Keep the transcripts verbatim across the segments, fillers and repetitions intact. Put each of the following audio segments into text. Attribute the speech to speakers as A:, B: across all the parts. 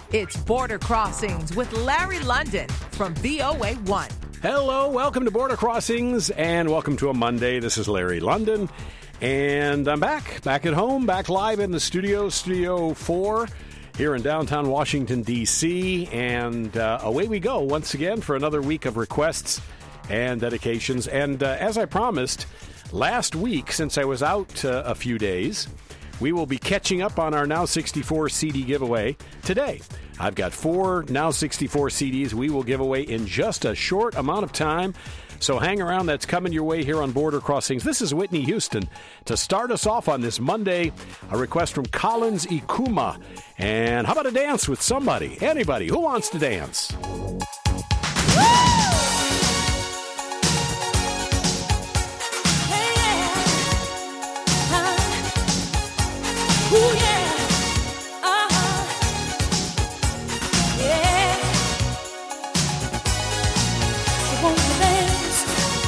A: It's Border Crossings with Larry London from V O A one.
B: Hello, welcome to Border Crossings, and welcome to a Monday. This is Larry London, and I'm back, back at home, back live in the studio, Studio four, here in downtown Washington, D C, and uh, away we go once again for another week of requests and dedications. And uh, as I promised, last week, since I was out uh, a few days, we will be catching up on our Now sixty-four C D giveaway today. I've got four Now sixty-four C Ds we will give away in just a short amount of time. So hang around. That's coming your way here on Border Crossings. This is Whitney Houston. To start us off on this Monday, a request from Collins Ikuma. And how about a dance with somebody? Anybody? Who wants to dance?
C: Ooh, yeah. Uh-huh. Yeah. So won't you dance?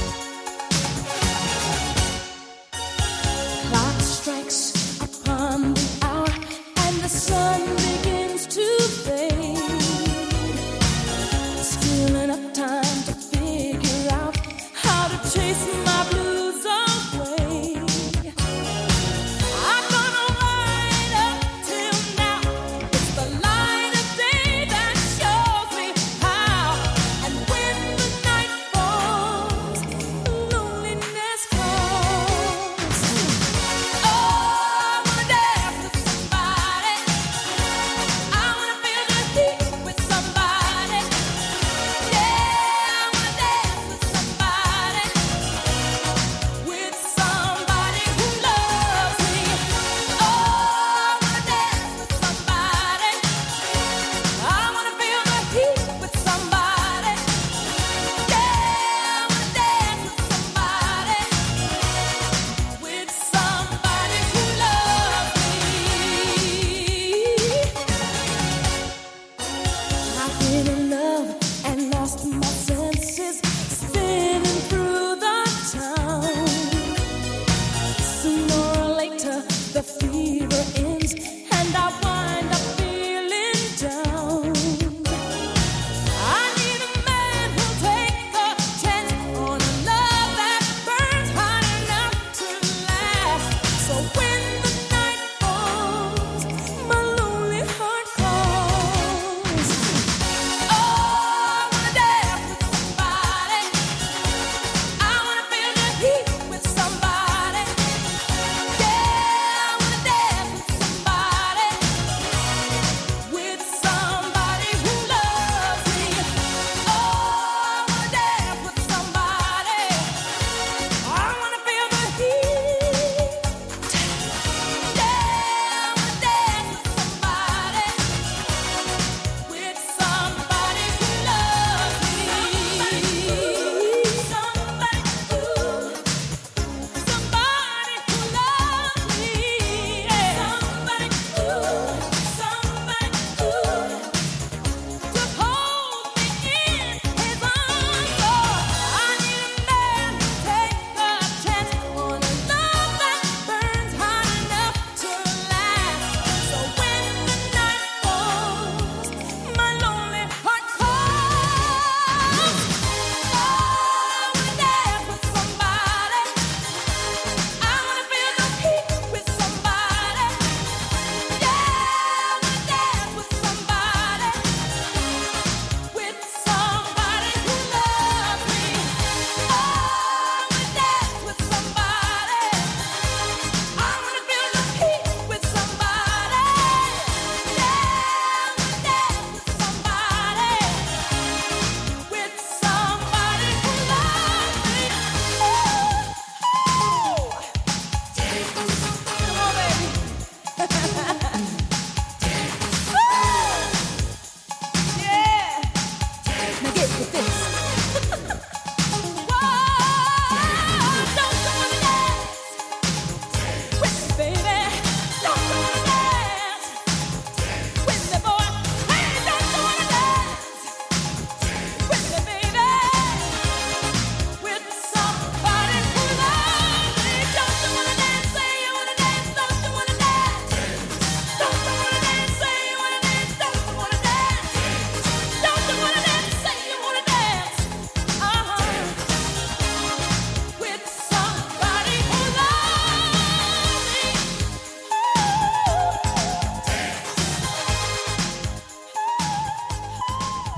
C: Clock strikes upon the hour and the sun begins to fade. Still enough time to figure out how to chase my blues away. I'm gonna wind up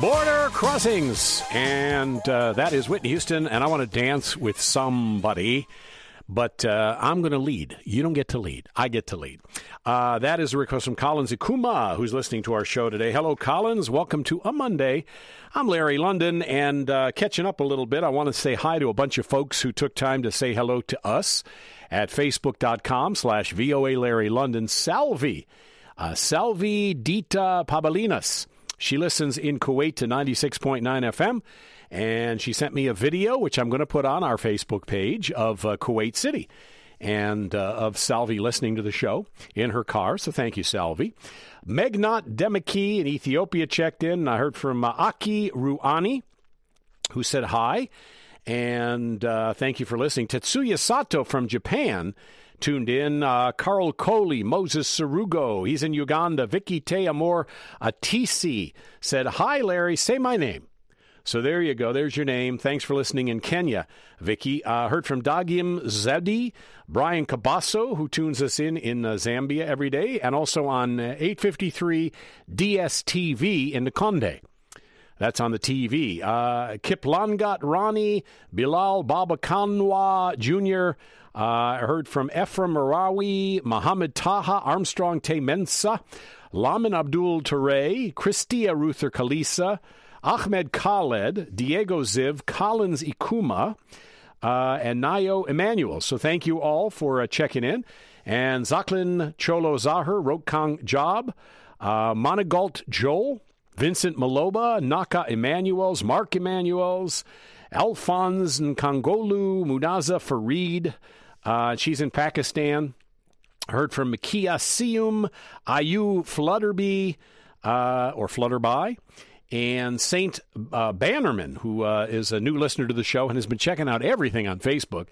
B: Border Crossings, and uh, that is Whitney Houston, and I want to dance with somebody, but uh, I'm going to lead. You don't get to lead. I get to lead. Uh, that is a request from Collins Ikuma, who's listening to our show today. Hello, Collins. Welcome to a Monday. I'm Larry London, and uh, catching up a little bit, I want to say hi to a bunch of folks who took time to say hello to us at facebook.com slash VOA Larry London. Salvi, uh, Salvi Dita Pabalinas. She listens in Kuwait to ninety-six point nine F M, and she sent me a video, which I'm going to put on our Facebook page, of uh, Kuwait City, and uh, of Salvi listening to the show in her car. So thank you, Salvi. Megnat Demaki in Ethiopia checked in. I heard from uh, Aki Ruani, who said hi, and uh, thank you for listening. Tetsuya Sato from Japan tuned in. Uh, Carl Coley, Moses Sarugo, he's in Uganda. Vicky Teamor Atisi said, hi, Larry, say my name. So there you go. There's your name. Thanks for listening in Kenya, Vicky. Uh, heard from Dagim Zedi, Brian Cabasso, who tunes us in in uh, Zambia every day, and also on uh, eight fifty-three D S T V in Nakonde. That's on the T V. Uh, Kiplangat Rani, Bilal Baba Kanwa Junior Uh, I heard from Ephraim Marawi, Mohammed Taha, Armstrong Te Mensa, Lamin Abdul Ture, Christia Ruther Kalisa, Ahmed Khaled, Diego Ziv, Collins Ikuma, uh, and Nayo Emmanuel. So thank you all for uh, checking in. And Zaklin Cholo Zahar, Rokkang Job, uh, Monagalt Joel, Vincent Maloba, Naka Emanuels, Mark Emanuels, Alphonse Nkangolu, Munaza Farid. Uh, she's in Pakistan. Heard from Makia Sium, Ayu Flutterby, uh, or Flutterby, and Saint uh, Bannerman, who uh, is a new listener to the show and has been checking out everything on Facebook.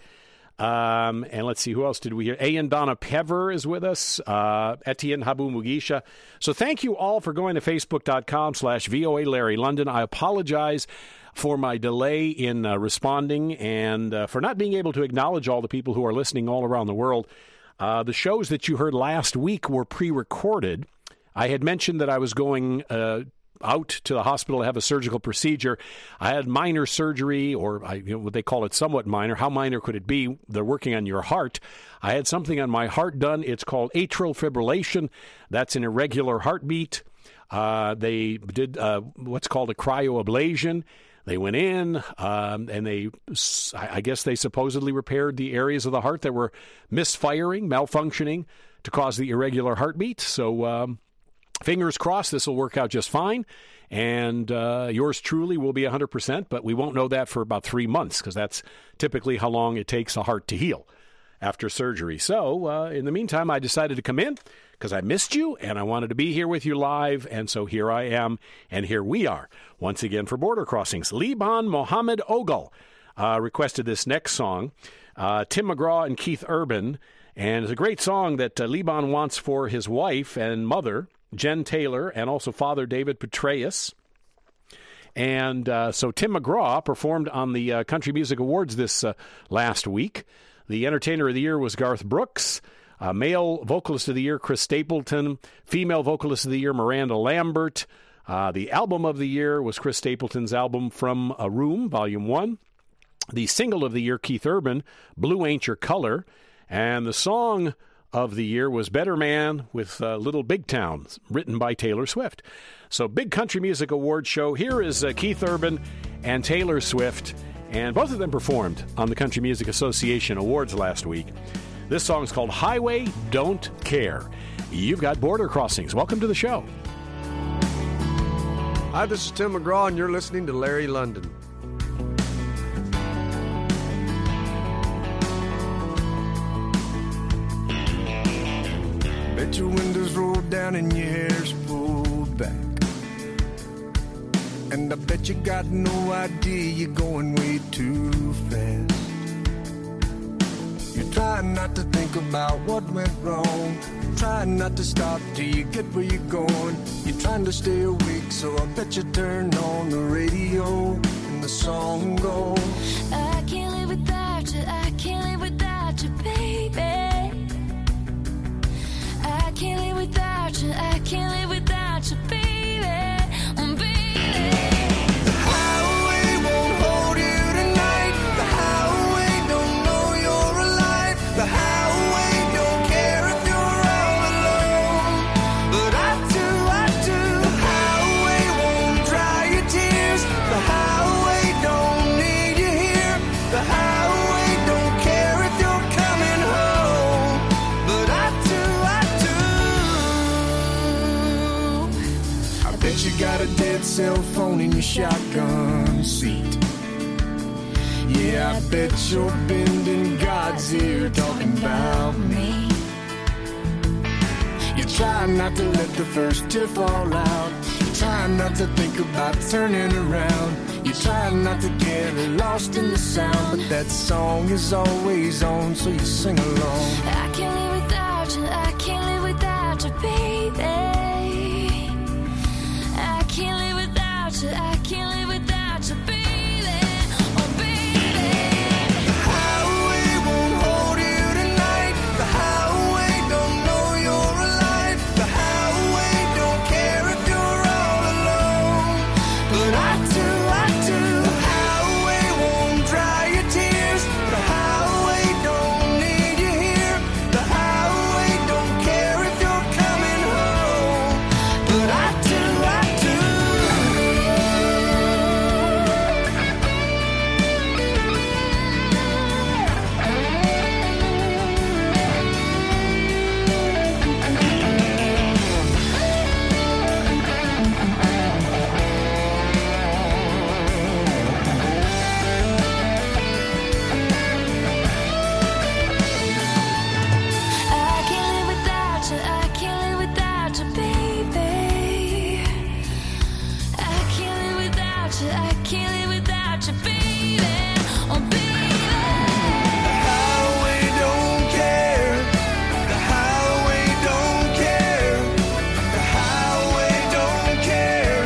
B: Um, and let's see, who else did we hear? Ayan Donna Pever is with us. Uh, Etienne Habu Mugisha. So thank you all for going to facebook.com slash VOA Larry London. I apologize for my delay in uh, responding and uh, for not being able to acknowledge all the people who are listening all around the world. Uh, the shows that you heard last week were pre-recorded. I had mentioned that I was going uh, out to the hospital to have a surgical procedure. I had minor surgery, or I, you know, what they call it somewhat minor. How minor could it be? They're working on your heart. I had something on my heart done. It's called atrial fibrillation. That's an irregular heartbeat. Uh, they did uh, what's called a cryoablation. They went in, um, and they, I guess they supposedly repaired the areas of the heart that were misfiring, malfunctioning, to cause the irregular heartbeat. So um, fingers crossed this will work out just fine, and uh, yours truly will be one hundred percent, but we won't know that for about three months because that's typically how long it takes a heart to heal after surgery. So uh, in the meantime, I decided to come in because I missed you and I wanted to be here with you live, and so here I am, and here we are once again for Border Crossings. Liban Mohammed Ogle uh, requested this next song, uh, Tim McGraw and Keith Urban, and it's a great song that uh, Liban wants for his wife and mother, Jen Taylor, and also father David Petraeus. And uh, so Tim McGraw performed on the uh, Country Music Awards this uh, last week. The Entertainer of the Year was Garth Brooks. Uh, male Vocalist of the Year, Chris Stapleton. Female Vocalist of the Year, Miranda Lambert. Uh, the Album of the Year was Chris Stapleton's album From a Room, Volume one. The Single of the Year, Keith Urban, Blue Ain't Your Color. And the Song of the Year was Better Man with uh, Little Big Town, written by Taylor Swift. So, big Country Music Award show. Here is uh, Keith Urban and Taylor Swift, and both of them performed on the Country Music Association Awards last week. This song is called Highway Don't Care. You've got Border Crossings. Welcome to the show.
D: Hi, this is Tim McGraw, and you're listening to Larry London. Bet your windows rolled down and your hair's pulled back. And I bet you got no idea you're going way too fast. You're trying not to think about what went wrong, trying not to stop till you get where you're going. You're trying to stay awake, so I bet you turn on the radio and the song goes,
C: I can't live without you, I can't live without you, baby. I can't live without you, I can't live without you, baby. Oh, baby.
D: Bet you got a dead cell phone in your shotgun seat. Yeah, I bet you're bending God's ear talking about me. You try not to let the first tear fall out. You try not to think about turning around. You try not to get lost in the sound. But that song is always on, so you sing along.
C: I can't live without you, I can't live without you, baby. I can't live without you, I can't live without you, baby. Oh, baby.
D: The highway won't hold you tonight. The highway don't know you're alive. The highway don't care if you're all alone. But I do, I do. The highway won't dry your tears. The highway don't need you here. The highway don't care if you're coming home. But I do, I do.
C: I can't live without you, I can't live without you, baby. I can't live without you, I can't live without you, baby. Oh, baby.
D: The highway don't care. The highway don't care. The highway don't care.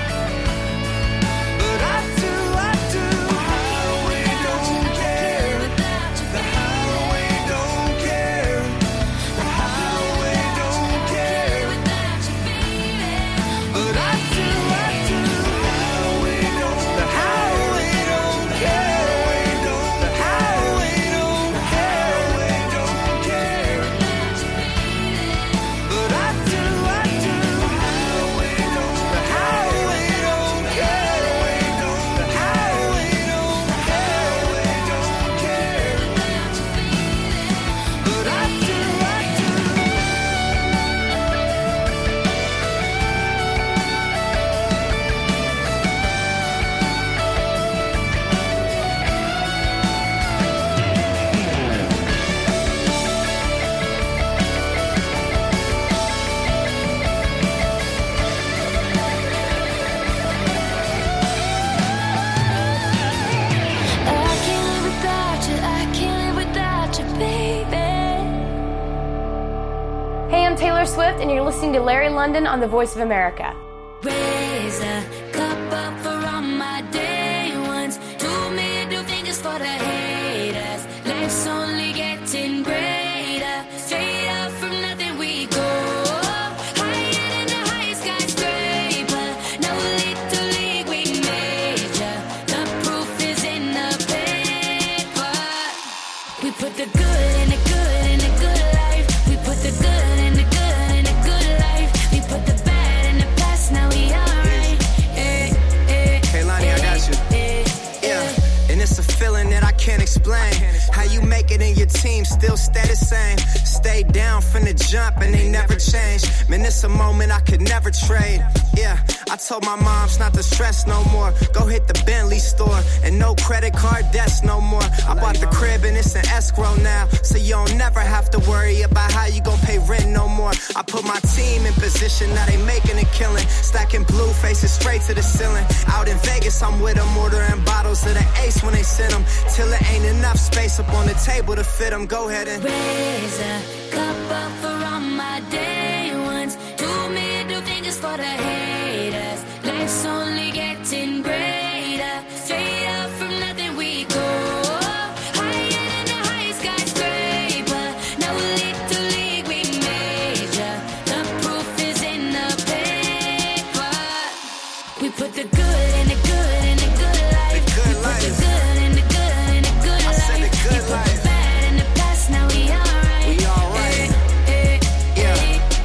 D: But I do, I do. The highway don't care. The highway don't care. The highway don't care. But I do, I do. The highway don't. The highway don't care. The highway don't care. Don't care. But I do, I do. The highway don't. The highway don't care. The highway don't care. Don't care. But I do, I do.
C: I can't live without you, I can't live without you, baby.
E: Hey, I'm Taylor Swift, and you're listening to Larry London on the Voice of America.
C: Raise a cup up for all my day ones. Two middle fingers for the haters. Life's only getting greater. Straight up from nothing we go. Higher than the highest skyscraper. No little league we major. The proof is in the paper. We put the good in the good in the good life. We put the good in the good in the good life. We put the bad in the past, now we alright. Eh, eh,
F: Hey, Lonnie, I got you.
C: eh,
F: Yeah, and it's a feeling that I can't explain. How you make it in your team still stay the same. Stay down from the jump and they never change. Man, it's a moment I could never trade. Yeah, I told my moms not to stress no more. Go hit the Bentley store and no credit card debts no more. I bought the crib and it's an escrow now, so you don't never have to worry about how you gon' pay rent no more. I put my team in position, now they making a killing. Stacking blue faces straight to the ceiling. Out in Vegas, I'm with them, ordering bottles of the Ace when they send them. Till it ain't enough space up on the table to fit them. Go ahead and
C: raise a cup up for all my day ones. Two middle fingers for the haters. Life's only getting greater. Straight up from nothing we go. Higher than the highest skyscraper. No little league we major. The proof is in the paper. We put the good in the good in the good life.
F: The good
C: We put
F: life.
C: the good in the good in the good
F: I said the
C: life.
F: good
C: We put
F: life.
C: the bad in the past, now we alright.
F: We alright.
C: Eh, eh,
F: Yeah.
C: eh,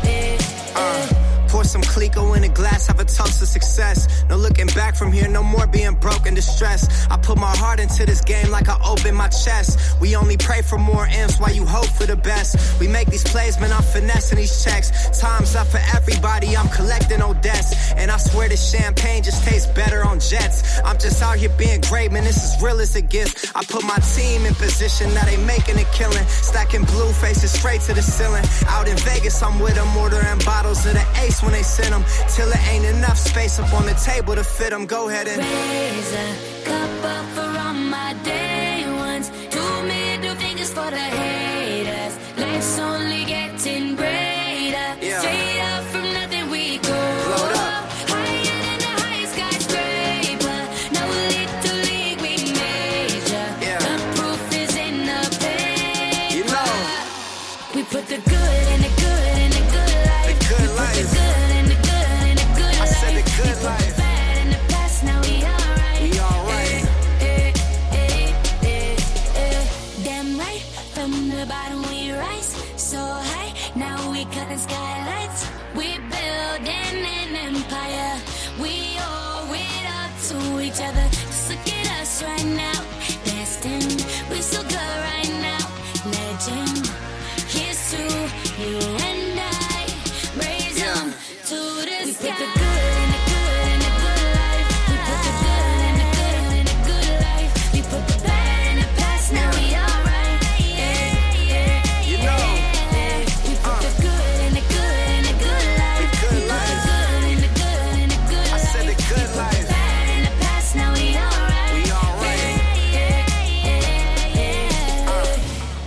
F: Calico in a glass, have a toast to success. No looking back from here, no more being broke and distressed. I put my heart into this game like I open my chest. We only pray for more M's while you hope for the best. We make these plays, man, I'm finessing these checks. Time's up for everybody, I'm collecting old debts. And I swear this champagne just tastes better on jets. I'm just out here being great, man, this is real as it gets. I put my team in position, now they making a killing. Stacking blue faces straight to the ceiling. Out in Vegas, I'm with them, ordering bottles of the Ace when they send them. Till it ain't enough space up on the table to fit them. Go ahead and
C: raise a cup up for all my day ones. Two middle fingers for the haters. Life's only getting greater.
F: Yeah.
C: Straight up from nothing we go.
F: Load up.
C: Higher than the highest skyscraper. No little league we major.
F: Yeah.
C: The proof is in the paper.
F: You know.
C: We put the good in the good in the good life.
F: The good
C: we
F: life.
C: Put the good in the good in the good
F: I
C: life.
F: said the good
C: we put
F: life.
C: The bad in the past, now we alright.
F: We alright.
C: Eh, eh, eh, eh, eh. Damn right, from the bottom we rise so high. Now we cutting skylights. We building an empire. We owe it up to each other. Just look at us right now. Destined, we so good right now. Legend, here's to you and I. Raise
F: Yeah.
C: them to the sky. We put the good in the good in the good life. We put the good in the good in the good life. We put the bad in the past, now we alright. Yeah, yeah,
F: You know.
C: yeah. We put the good in the good in the good life.
F: The good
C: We put
F: life.
C: the good in the good in the good
F: I said the
C: life.
F: good
C: We put
F: life.
C: the bad in the past, now we alright.
F: We alright.
C: Yeah, yeah, yeah, yeah.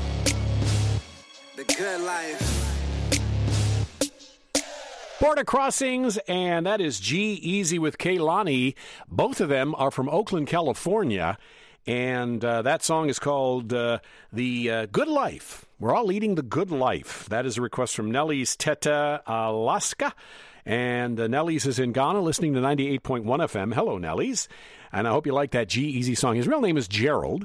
F: The good life.
B: Border Crossings, and that is G-Eazy with Kehlani. Both of them are from Oakland, California, and uh, that song is called uh, The uh, Good Life. We're all leading the good life. That is a request from Nellie's Teta Alaska, and uh, Nellie's is in Ghana listening to ninety-eight point one F M. Hello, Nellie's, and I hope you like that G-Eazy song. His real name is Gerald,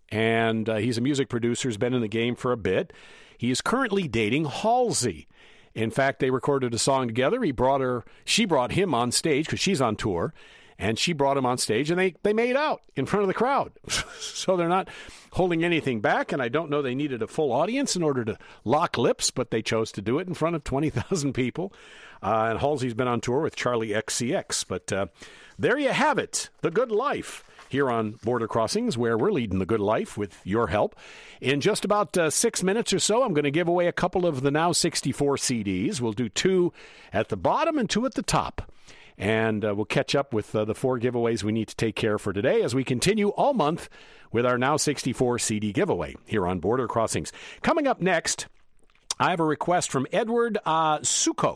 B: and uh, he's a music producer, has been in the game for a bit. He is currently dating Halsey. In fact, they recorded a song together. He brought her, she brought him on stage because she's on tour, and she brought him on stage, and they, they made out in front of the crowd. So they're not holding anything back, and I don't know they needed a full audience in order to lock lips, but they chose to do it in front of twenty thousand people. Uh, and Halsey's been on tour with Charlie X C X. But uh, there you have it, The Good Life, here on Border Crossings, where we're leading the good life with your help. In just about uh, six minutes or so, I'm going to give away a couple of the Now sixty-four C Ds. We'll do two at the bottom and two at the top. And uh, we'll catch up with uh, the four giveaways we need to take care of for today as we continue all month with our Now sixty-four C D giveaway here on Border Crossings. Coming up next, I have a request from Edward uh, Suko.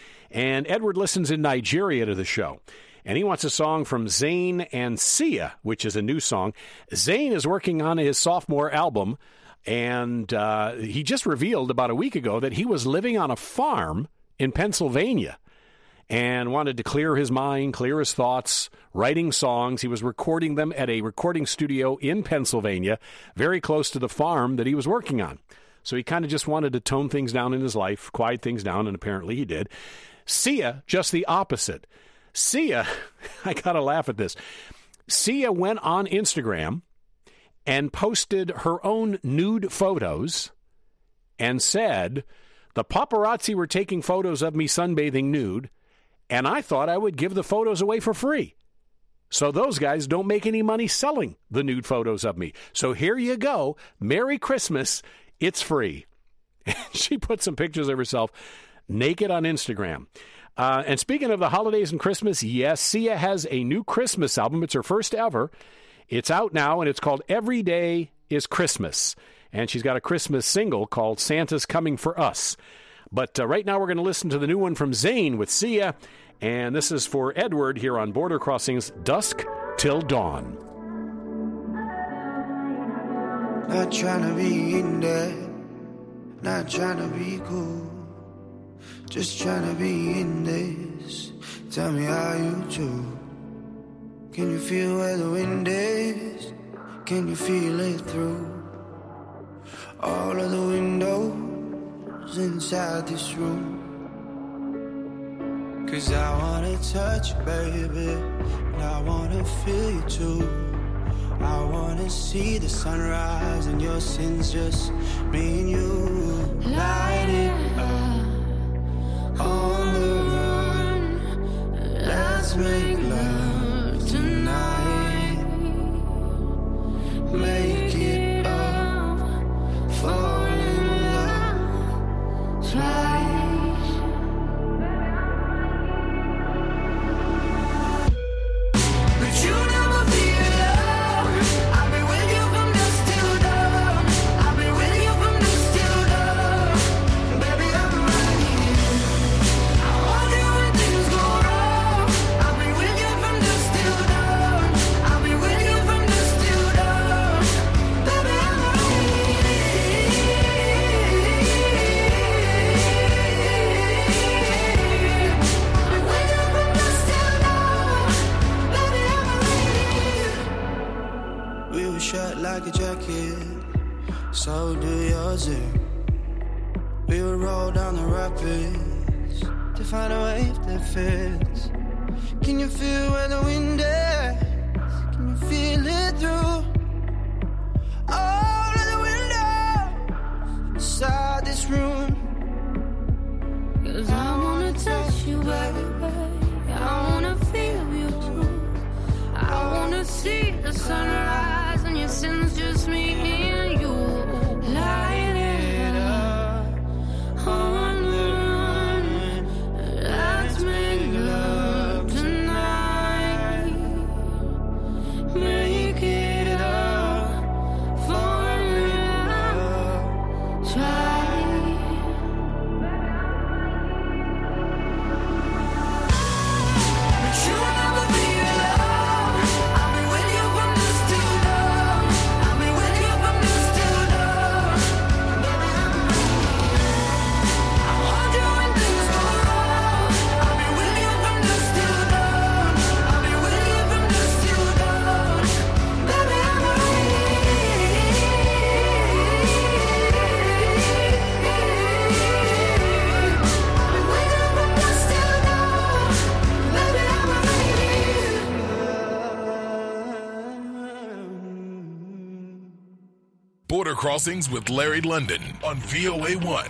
B: And Edward listens in Nigeria to the show. And he wants a song from Zayn and Sia, which is a new song. Zayn is working on his sophomore album, and uh, he just revealed about a week ago that he was living on a farm in Pennsylvania and wanted to clear his mind, clear his thoughts, writing songs. He was recording them at a recording studio in Pennsylvania, very close to the farm that he was working on. So he kind of just wanted to tone things down in his life, quiet things down, and apparently he did. Sia, just the opposite. Sia, I gotta laugh at this. Sia went on Instagram and posted her own nude photos and said, the paparazzi were taking photos of me sunbathing nude, and I thought I would give the photos away for free. So those guys don't make any money selling the nude photos of me. So here you go. Merry Christmas. It's free. And she put some pictures of herself naked on Instagram. Uh, and speaking of the holidays and Christmas, yes, Sia has a new Christmas album. It's her first ever. It's out now, and it's called Every Day is Christmas. And she's got a Christmas single called Santa's Coming for Us. But uh, right now we're going to listen to the new one from Zayn with Sia. And this is for Edward here on Border Crossings, Dusk Till Dawn.
G: Not trying to be in there, not trying to be cool, just trying to be in this. Tell me how you do. Can you feel where the wind is? Can you feel it through all of the windows inside this room? 'Cause I wanna touch you, baby, and I wanna feel you too. I wanna see the sunrise and your sins, just me and you. Light it up on the run. Let's make love tonight. Make it up, fall in love twice. But you never be alone. I'll be with you from dusk till dawn. I'll be with you from dusk till dawn. Baby, I'm right here. I want you when things go wrong. I'll be with you from dusk till dawn. I'll be with you from dusk till dawn. Baby, I'm right here. I'll be with you from dusk till dawn. Baby, I'm right here. We were shut like a jacket, so do yours. eh? We would roll down the rapids to find a wave that fits. Can you feel where the wind is? Can you feel it through all of the windows inside this room? 'Cause I wanna touch you, baby. I wanna feel you too. I wanna see the sunrise and your sins, just me and you. Light it up on the run. Let's make love tonight. Make it up, fall in love, try. But you never be alone. I'll be with you from dusk till dawn. I'll be with you from dusk till dawn. Baby, I'm right. I want you when things go wrong. I'll be with you from dusk till dawn. I'll be with you from dusk till dawn. Baby, I'm right. I'll be with you from dusk till dawn. Baby, I'm right.
H: Border Crossings with Larry London on V O A one.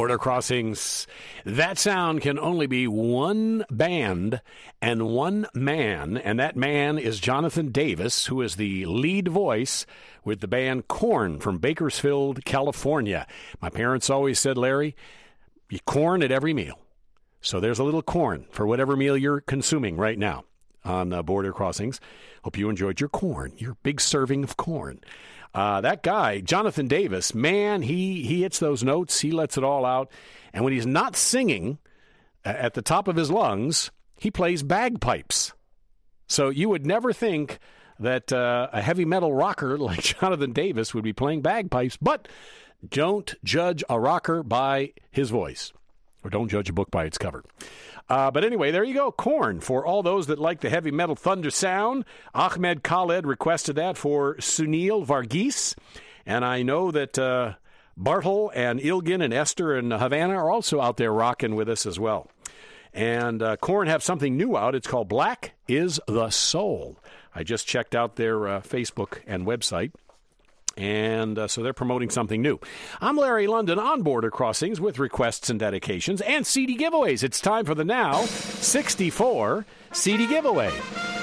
B: Border Crossings. That sound can only be one band and one man, and that man is Jonathan Davis, who is the lead voice with the band Korn from Bakersfield, California. My parents always said, Larry, you corn at every meal. So there's a little corn for whatever meal you're consuming right now on uh, Border Crossings. Hope you enjoyed your corn, your big serving of corn. Uh, that guy, Jonathan Davis, man, he, he hits those notes. He lets it all out. And when he's not singing uh, at the top of his lungs, he plays bagpipes. So you would never think that uh, a heavy metal rocker like Jonathan Davis would be playing bagpipes, but don't judge a rocker by his voice, or don't judge a book by its cover. Uh, but anyway, there you go, Korn. For all those that like the heavy metal thunder sound, Ahmed Khaled requested that for Sunil Varghese, and I know that uh, Bartle and Ilgin and Esther and Havana are also out there rocking with us as well. And uh, Korn have something new out. It's called Black is the Soul. I just checked out their uh, Facebook and website, and uh, so they're promoting something new. I'm Larry London on Border Crossings with requests and dedications and C D giveaways. It's time for the Now sixty-four C D giveaway,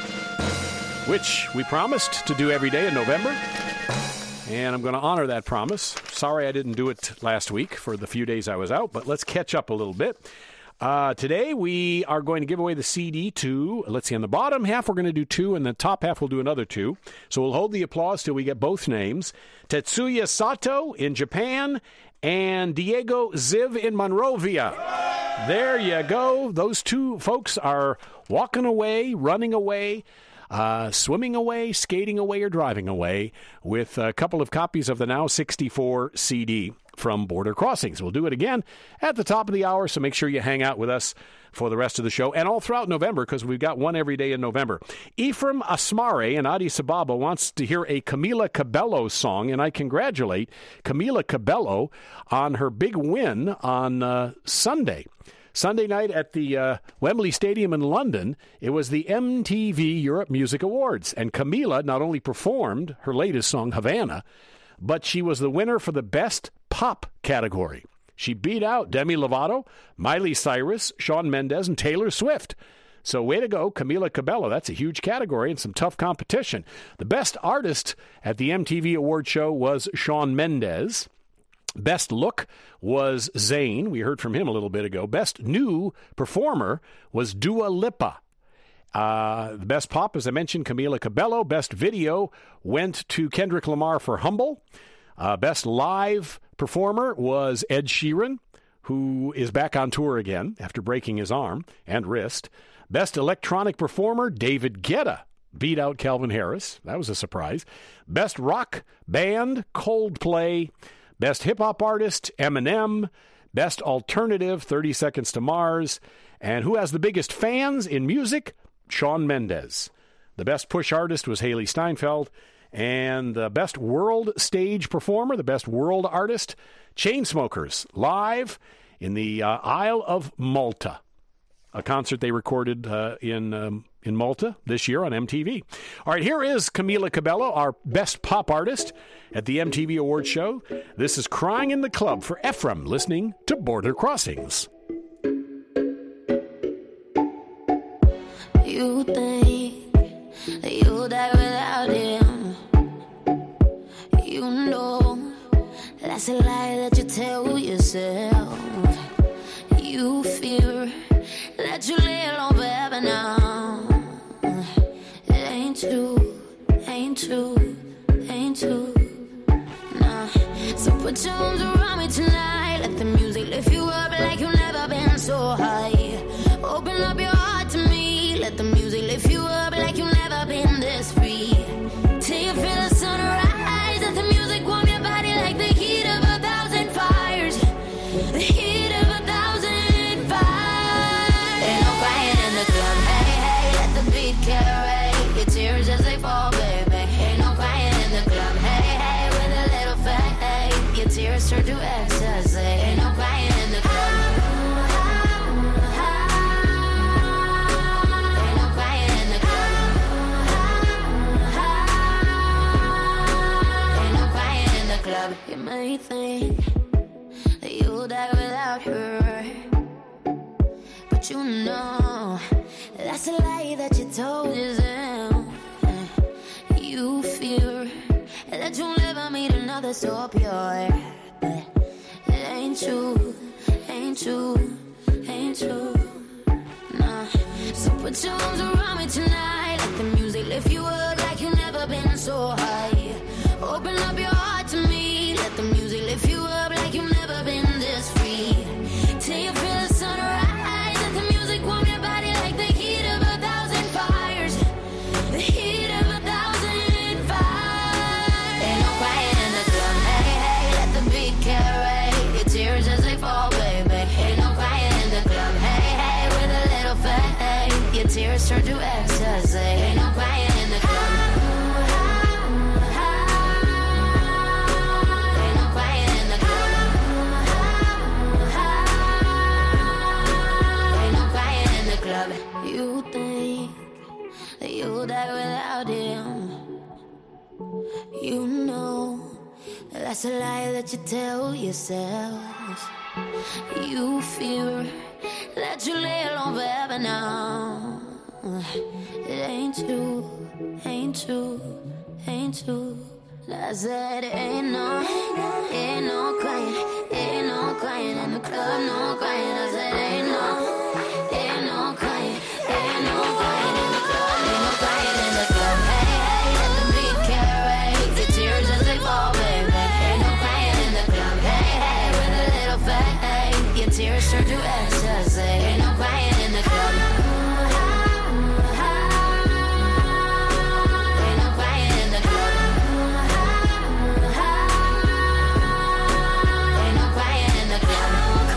B: which we promised to do every day in November, and I'm going to honor that promise. Sorry I didn't do it last week for the few days I was out, but let's catch up a little bit. Uh, today, we are going to give away the C D to, let's see, on the bottom half, we're going to do two, and the top half, we'll do another two. So we'll hold the applause till we get both names. Tetsuya Sato in Japan and Diego Ziv in Monrovia. There you go. Those two folks are walking away, running away, uh, swimming away, skating away, or driving away with a couple of copies of the Now sixty-four C D. From Border Crossings. We'll do it again at the top of the hour, so make sure you hang out with us for the rest of the show and all throughout November, because we've got one every day in November. Ephraim Asmare in Addis Ababa wants to hear a Camila Cabello song, and I congratulate Camila Cabello on her big win on uh, Sunday. Sunday night at the uh, Wembley Stadium in London, it was the M T V Europe Music Awards, and Camila not only performed her latest song, Havana, but she was the winner for the Best Pop category. She beat out Demi Lovato, Miley Cyrus, Shawn Mendes, and Taylor Swift. So way to go, Camila Cabello. That's a huge category and some tough competition. The best artist at the M T V Award show was Shawn Mendes. Best look was Zayn. We heard from him a little bit ago. Best new performer was Dua Lipa. Uh, the best pop, as I mentioned, Camila Cabello. Best video went to Kendrick Lamar for Humble. Uh, best live performer was Ed Sheeran, who is back on tour again after breaking his arm and wrist. Best electronic performer, David Guetta, beat out Calvin Harris. That was a surprise. Best rock band, Coldplay. Best hip-hop artist, Eminem. Best alternative, thirty seconds to Mars. And who has the biggest fans in music? Shawn Mendes. The best push artist was Haley Steinfeld. And the best world stage performer, the best world artist, Chainsmokers, live in the uh, Isle of Malta, a concert they recorded uh, in um, in Malta this year on M T V. All right, here is Camila Cabello, our best pop artist at the M T V Awards show. This is Crying in the Club for Ephraim, listening to Border Crossings.
C: You think that you'll die without him. You know that's a lie that you tell yourself. You fear that you lay alone forever now. It ain't true, ain't true, ain't true. Nah. So put your arms around me tonight. Let the music lift you up like you've never been so high. Open up your heart to me. Let the music lift you up like you've never been this free. Till you feel the sunrise. Let the music warm your body like the heat of a thousand fires. The heat of a thousand fires. Ain't no crying in the club. Hey, hey, let the beat carry your tears as they fall, baby. Ain't no crying in the club. Hey, hey, with a little faith, hey, your tears turn to told you so. You fear that you'll never meet another so pure, but it ain't true, ain't true, ain't true. Nah. So put your arms around me tonight, let the music lift you up like you've never been so high. Open up your heart to me, let the music lift you up like you've never been this free. Till you feel the sunrise, let the music warm your body like the heat of a thousand fires. The heat of a thousand fires. Ain't no quiet in the club, hey, hey, let the beat carry your tears as they fall, baby. Ain't no quiet in the club, hey, hey, with a little faith, your tears turn to ecstasy. Ain't no quiet in the club. You think that you'll die without him. You know that's a lie that you tell yourself. You fear that you lay alone forever now. It ain't true, ain't true, ain't true. I said ain't no, ain't no crying, ain't no crying in the club, no crying. I said ain't no. Ain't no crying, ain't no crying in the club, ain't no crying in the club. Hey, hey, let the beat carry the tears as they fall, baby. Ain't no crying in the club. Hey, hey, with a little faith, your tears turn to ecstasy. Ain't no crying in the club. Ain't no crying in the club. Ain't no crying in the club.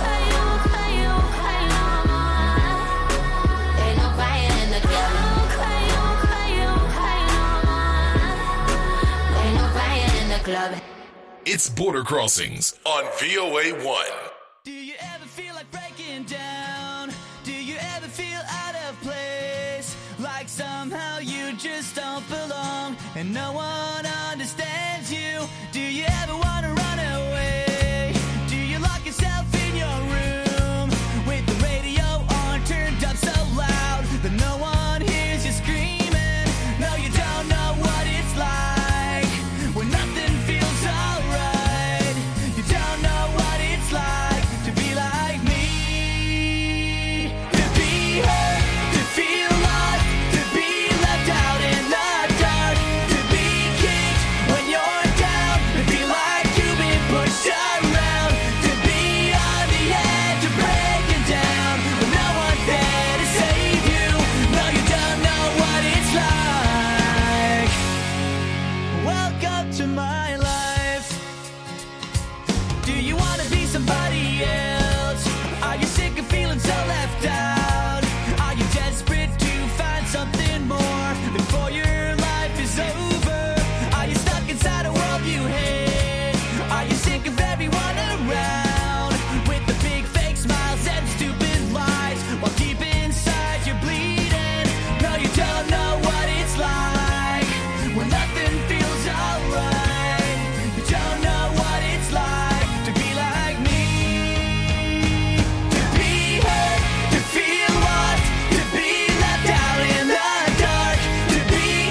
C: Club.
H: It's Border Crossings on V O A one.
I: Do you ever feel like breaking down? Do you ever feel out of place? Like somehow you just don't belong and no one understands you? Do you ever want to run away? Do you lock yourself in your room with the radio on turned up so loud that no one hears you screaming? No, you don't know what it's like when nothing feels alright. You don't know what it's like to be like me. To be hurt, to feel lost, to be left out in the dark, to be kicked when you're down, to feel like you've been pushed around, to be on the edge of breaking down when no one's there to save you. No, you don't know what it's like. Welcome to my life. Do you want to be somebody else? Are you sick of feeling so left out? Are you desperate to find something more before your life is over? Are you stuck inside a world you hate? Are you sick of everyone around with the big fake smiles and stupid lies while deep inside you're bleeding? No, you don't know what it's like when nothing feels alright. You don't know what it's like to be like me. To be hurt, to feel lost, to be left out in the dark, to be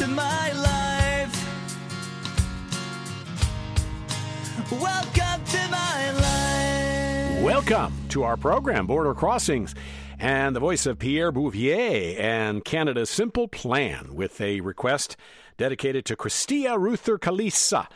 I: to my life. Welcome to my life.
B: Welcome to our program, Border Crossings, and the voice of Pierre Bouvier and Canada's Simple Plan, with a request dedicated to Christia Ruther Kalisa,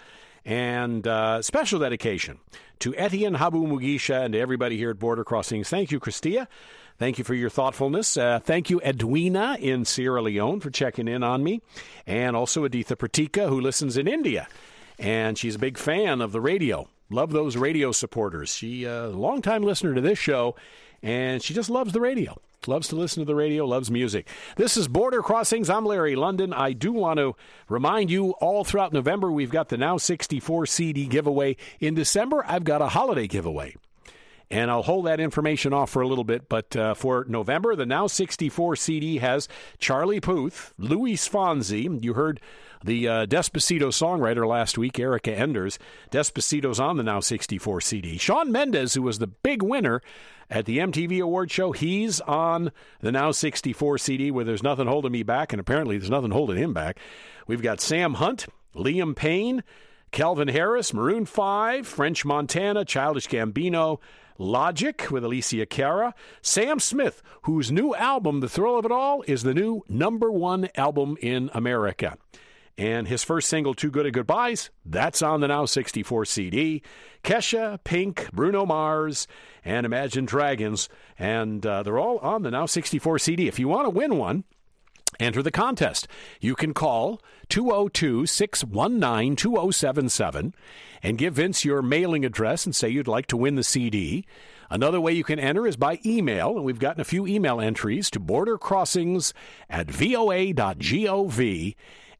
B: and uh, special dedication to Etienne Habu Mugisha and to everybody here at Border Crossings. Thank you, Christia. Thank you for your thoughtfulness. Uh, thank you, Edwina in Sierra Leone, for checking in on me, and also Aditha Pratika, who listens in India, and she's a big fan of the radio. Love those radio supporters. She a uh, long-time listener to this show, and she just loves the radio. Loves to listen to the radio, loves music. This is Border Crossings. I'm Larry London. I do want to remind you, all throughout November, we've got the Now sixty-four C D giveaway. In December, I've got a holiday giveaway. And I'll hold that information off for a little bit. But uh, for November, the Now sixty-four C D has Charlie Puth, Luis Fonsi. You heard the uh, Despacito songwriter last week, Erica Enders. Despacito's on the Now sixty-four C D. Shawn Mendes, who was the big winner at the M T V Award Show, he's on the Now sixty-four C D where There's Nothing Holding Me Back, and apparently there's nothing holding him back. We've got Sam Hunt, Liam Payne, Calvin Harris, Maroon five, French Montana, Childish Gambino, Logic with Alicia Cara, Sam Smith, whose new album, The Thrill of It All, is the new number one album in America. And his first single, Too Good at Goodbyes, that's on the Now sixty-four C D. Kesha, Pink, Bruno Mars, and Imagine Dragons. And uh, they're all on the Now sixty-four C D. If you want to win one, enter the contest. You can call two oh two, six one nine, two oh seven seven and give Vince your mailing address and say you'd like to win the C D. Another way you can enter is by email, and we've gotten a few email entries to bordercrossings at voa dot gov.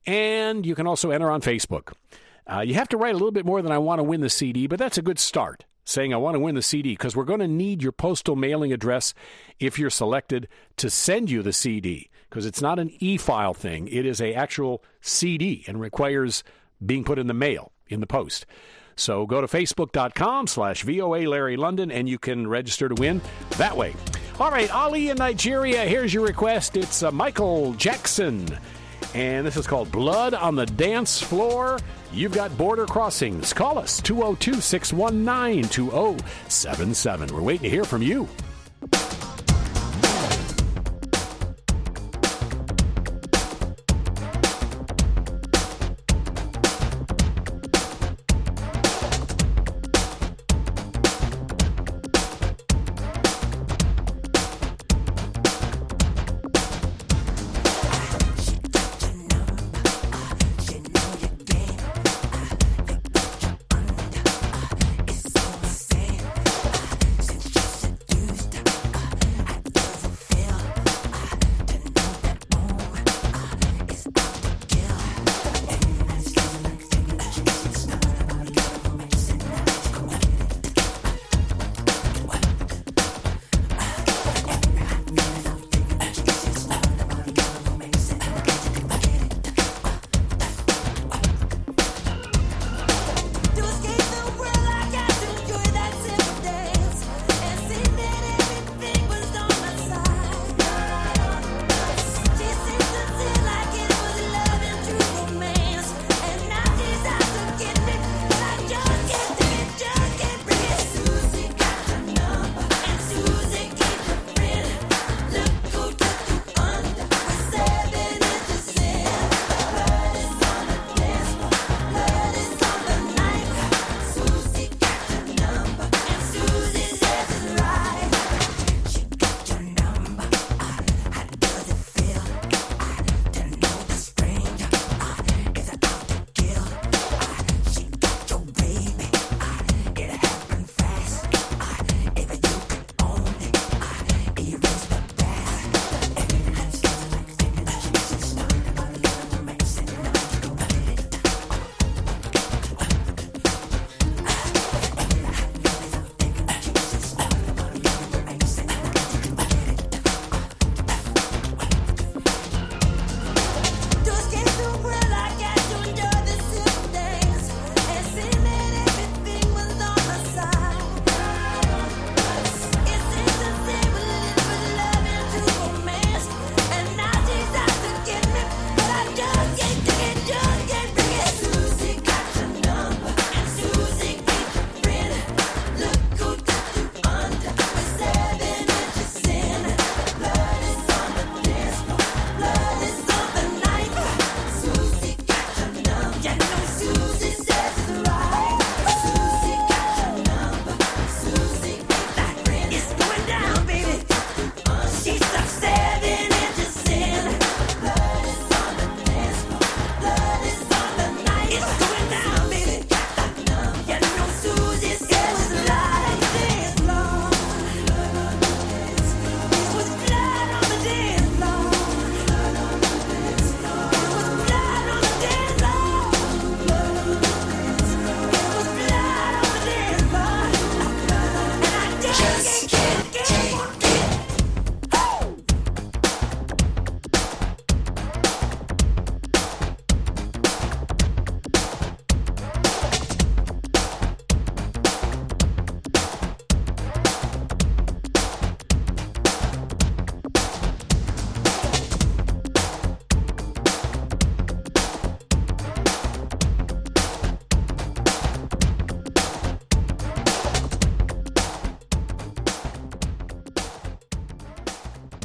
B: And you can also enter on Facebook. Uh, you have to write a little bit more than I want to win the C D, but that's a good start, saying I want to win the C D, because we're going to need your postal mailing address if you're selected to send you the C D, because it's not an e-file thing. It is an actual C D and requires being put in the mail, in the post. So go to facebook.com slash VOA Larry London, and you can register to win that way. All right, Ali in Nigeria, here's your request. It's uh, Michael Jackson. And this is called Blood on the Dance Floor. You've got Border Crossings. Call us, two oh two, six one nine, two oh seven seven. We're waiting to hear from you.
J: Used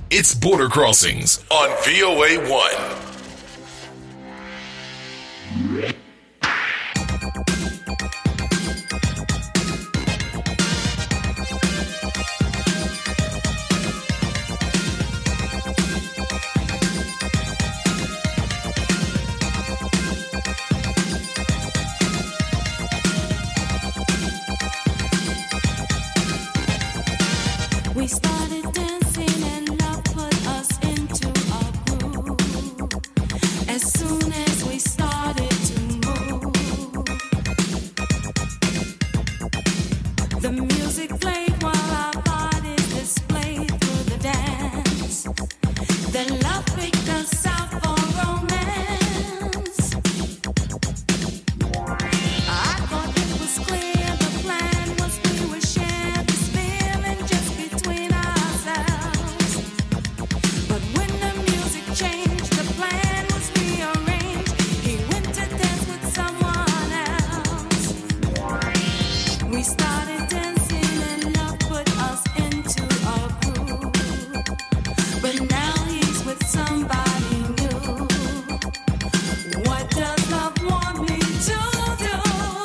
H: It's Border Crossings on V O A one.
C: We started dancing and love put us into a groove. As soon as we started to move, the music played while our bodies displayed through the dance. Then love picked us out for romance. I thought it was clear the plan was we would share this feeling just between ourselves. But when the music changed, the plan was rearranged. He went to dance with someone else. We started dancing and love put us into a groove. But now he's with somebody new. What does love want me to do?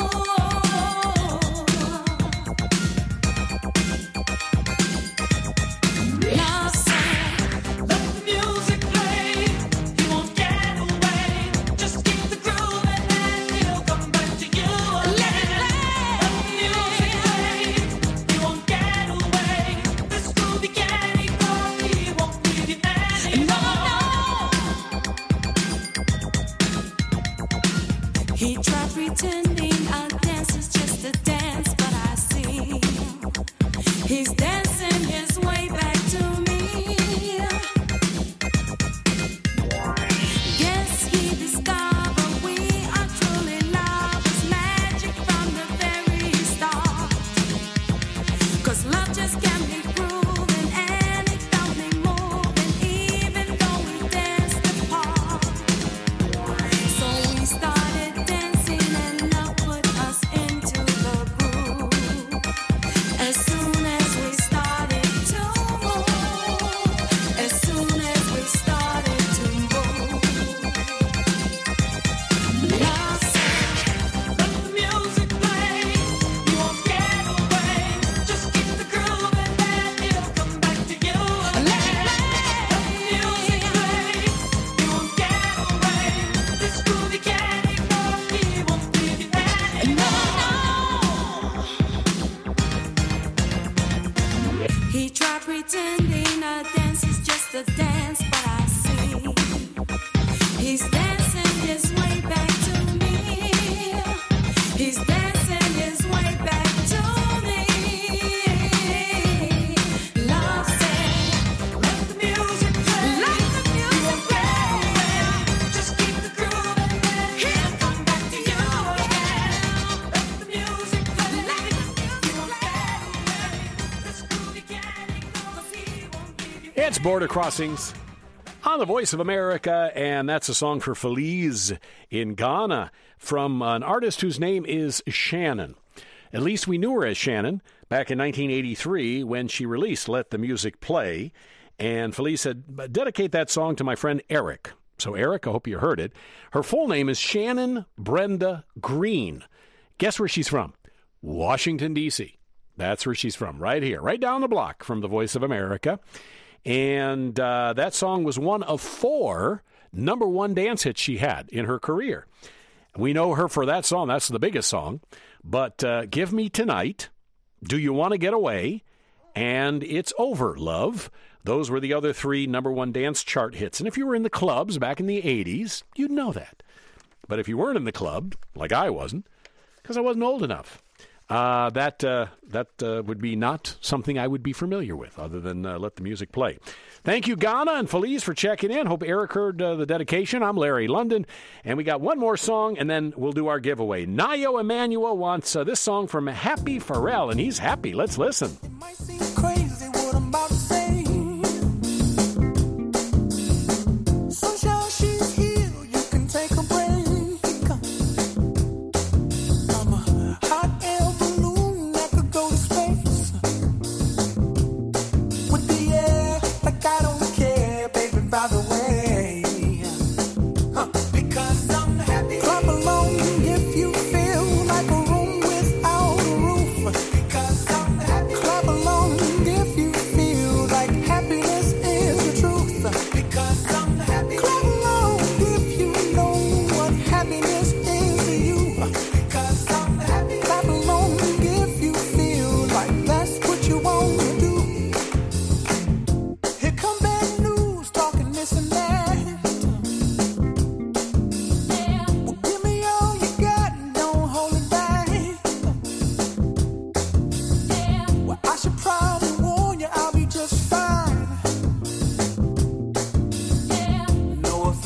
C: Love said, let the music play. He won't get away. Just keep the groove and then he'll come back to you again. Let the music play. He won't get away. This groovy candy club, he won't leave you anymore. He tried pretending our dance is just a dance, but I see he's dancing his way back to me. Guess he discovered we are truly lovers, magic from the very start. 'Cause love just can't be proven, and it felt me moving, even though we danced apart. So we started dancing and love put us into the groove. As soon as we started to move, as soon as we started to move, love said, let the music play. You won't get away. Just keep the groove and then he'll come back to you again. Let the music play. You won't get away. This groovy candy club, he won't leave you anymore. He tried pretending a dance is just a dance, but I see he's dancing his way back to me. He's dancing his way back to me. Love said, let the music play. Let the music play. Just keep the groove and then he'll come back to you again. Let the music play. Let the music play. This groovy candy club, he won't leave you.
B: It's Border Crossings on the Voice of America, and that's a song for Feliz in Ghana from an artist whose name is Shannon. At least we knew her as Shannon back in nineteen eighty-three when she released Let the Music Play. And Feliz said, dedicate that song to my friend Eric. So Eric, I hope you heard it. Her full name is Shannon Brenda Green. Guess where she's from? Washington, D C That's where she's from, right here, right down the block from the Voice of America. And uh, that song was one of four number one dance hits she had in her career. We know her for that song. That's the biggest song. But uh, Give Me Tonight, Do You Want to Get Away, and It's Over, Love. Those were the other three number one dance chart hits. And if you were in the clubs back in the eighties, you'd know that. But if you weren't in the club, like I wasn't, because I wasn't old enough, Uh, that uh, that uh, would be not something I would be familiar with, other than uh, Let the Music Play. Thank you, Ghana and Feliz, for checking in. Hope Eric heard uh, the dedication. I'm Larry London, and we got one more song, and then we'll do our giveaway. Nayo Emanuel wants uh, this song from Happy Pharrell, and he's happy. Let's listen.
J: It might seem crazy what I'm about to say. Sunshine, she's here. You can take a break. I'm a hot air balloon that could go to space with the air like I don't care.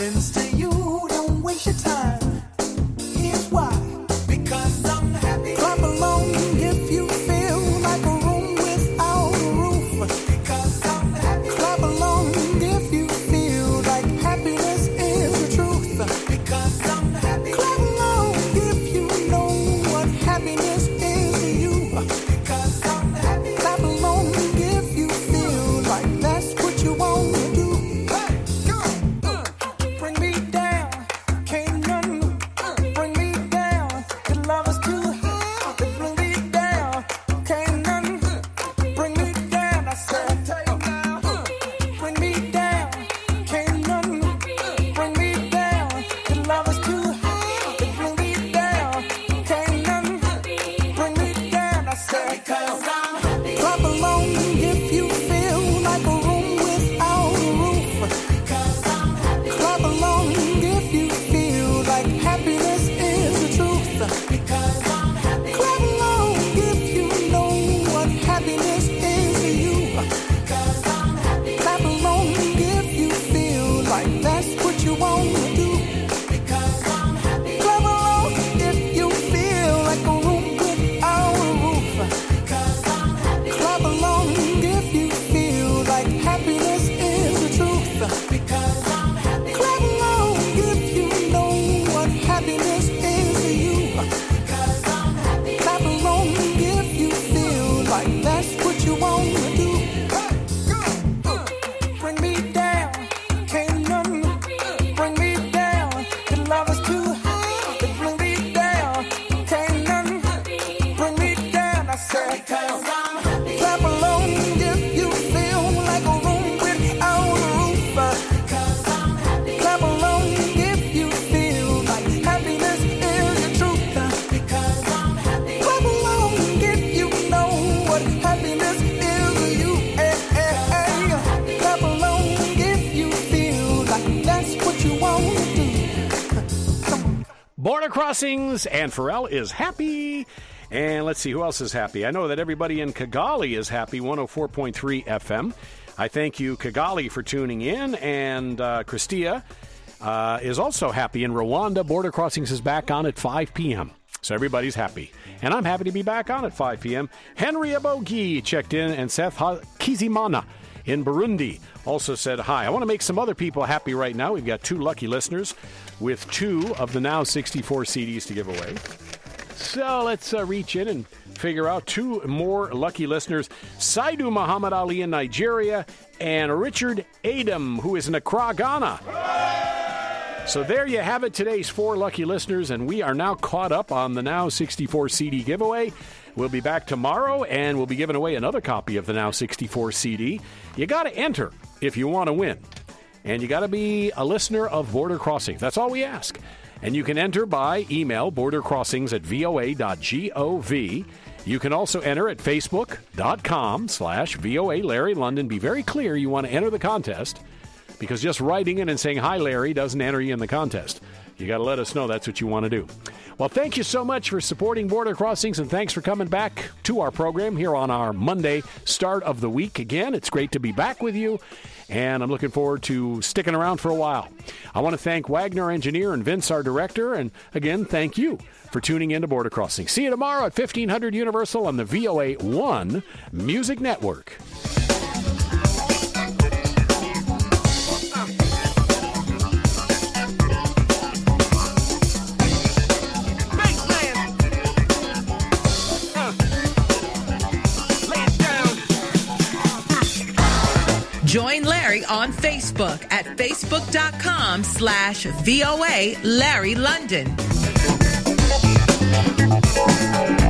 J: happens to you, don't waste your time. Here's why. Because I'm happy. Clap along if you feel like a room without a roof. Because I'm happy. Clap along if you feel like happiness is the truth. Because I'm happy. Clap along if you know what happiness is to you. Because I'm happy. Clap along if you feel like that's what you want to do. Hey, come on. Uh, bring me down. Can't none uh, bring me down. The love is too high. They bring me down. Can't none uh, bring me down. I said, uh, bring me down. Can't none uh, bring me down. The love is too high. They bring me down. Can't none uh, bring me down. I said, because I'm happy. Clap along if you feel like a room without a roof. Because I'm happy. Clap along if you feel like happiness is the truth. Because I'm happy. Clap along if you know what happiness is to you. Because I'm happy. Clap along if you feel like that's what you want to do. Because I'm happy. Clap along if you feel like a room without a roof. Because I'm happy. Clap along if you feel like happiness is the truth. Because I'm happy. Clap along if you know what happiness is to you. Because I'm happy. Clap along if you feel like that's what you want to do. Hey, go, uh, bring me down. Can't none uh, bring me down. The love is too high. They bring me down. Can't none uh, bring me down. I said, because I'm happy. Clap along if you feel like a room without a roof. Because I'm happy. Clap along if you feel like happiness is the truth. Because I'm happy. Clap along if you know what happiness is to you. Hey, hey, hey. Clap along if you feel like that's what you want to do.
B: Border Crossings, and Pharrell is happy. And let's see, who else is happy? I know that everybody in Kigali is happy, one oh four point three F M. I thank you, Kigali, for tuning in. And uh, Christia uh, is also happy in Rwanda. Border Crossings is back on at five p.m. So everybody's happy. And I'm happy to be back on at five p.m. Henry Abogi checked in, and Seth ha- Kizimana in Burundi also said hi. I want to make some other people happy right now. We've got two lucky listeners with two of the Now sixty-four C Ds to give away. So let's uh, reach in and figure out two more lucky listeners. Saidu Muhammad Ali in Nigeria and Richard Adam, who is in Accra, Ghana. So there you have it, today's four lucky listeners, and we are now caught up on the Now sixty-four C D giveaway. We'll be back tomorrow, and we'll be giving away another copy of the Now sixty-four C D. You got to enter if you want to win. And you got to be a listener of Border Crossings. That's all we ask. And you can enter by email, bordercrossings at voa dot gov. You can also enter at facebook.com slash VOA Larry London. Be very clear you want to enter the contest, because just writing in and saying, hi, Larry, doesn't enter you in the contest. You got to let us know that's what you want to do. Well, thank you so much for supporting Border Crossings, and thanks for coming back to our program here on our Monday start of the week again. It's great to be back with you, and I'm looking forward to sticking around for a while. I want to thank Wagner, engineer, and Vince, our director, and again, thank you for tuning in to Border Crossing. See you tomorrow at fifteen hundred Universal on the V O A one Music Network.
A: Join Larry on Facebook at facebook.com slash VOA Larry London.